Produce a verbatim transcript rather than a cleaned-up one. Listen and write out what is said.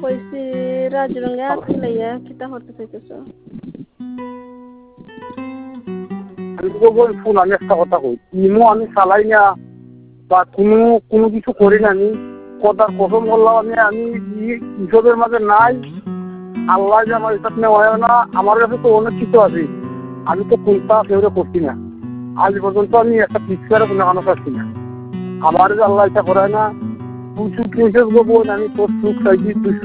কইছি রাজরঙ্গে আজকে লাইয়া কিতা করতে চাইতেছো? আমি তো বল ফুল আমি একটা কথা কই ইমো আমি চালাই না বা কোনো কোনো কিছু করি না আমি কথার কসম করলাম আমি আমি ইসবের মাঝে নাই আল্লাহ যে আমার এটা নেওয়া না আমার কাছে তো অনেক কিছু আছে আমি তো কোনটা ফেভারে করছি না আজ পর্যন্ত আমি একটা পিকচারে কোনো মানুষ আসছি না আমার যে আল্লাহ এটা করায় না তুই সুখ নিয়েছিস গো বোন আমি তোর সুখ চাইছি তুই